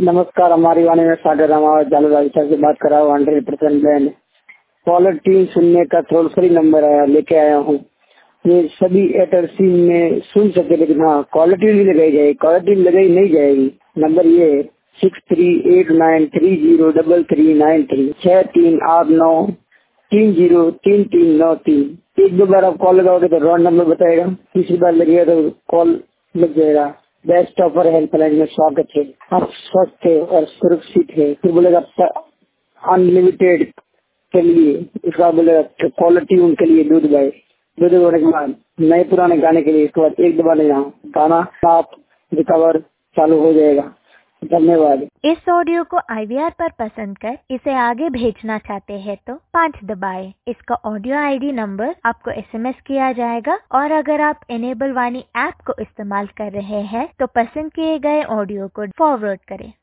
नमस्कार, हमारी वाणी में सागर रामावत जालू राजस्थान से बात कर रहा हूँ। 100% बैंड कॉलर ट्यून सुनने का टोल फ्री नंबर आया लेके आया हूँ। ये सभी एयरटेल सिम में सुन सके, लेकिन हाँ कॉलर ट्यून भी लगाई जाएगी। कॉलर ट्यून लगाई नहीं जाएगी। नंबर ये 6389303393 6389303393। एक दो बार आप कॉल लगाओगे तो रॉन्ग नंबर बताएगा, तीसरी बार लगेगा तो कॉल लग जाएगा। बेस्ट ऑफर हेल्पलाइन में स्वागत है। आप स्वस्थ है और सुरक्षित है। फिर बोलेगा अनलिमिटेड के लिए, इसका बोलेगा कॉलर ट्यून के लिए दूध बाय दूध होने के बाद नए पुराने गाने के लिए इसके बाद एक दबाने यहाँ गाना आप रिकवर चालू हो जाएगा। धन्यवाद। इस ऑडियो को IVR पर पसंद कर इसे आगे भेजना चाहते हैं तो 5 दबाएं। इसका ऑडियो ID नंबर आपको SMS किया जाएगा और अगर आप इनेबल वाणी ऐप को इस्तेमाल कर रहे हैं तो पसंद किए गए ऑडियो को फॉरवर्ड करें।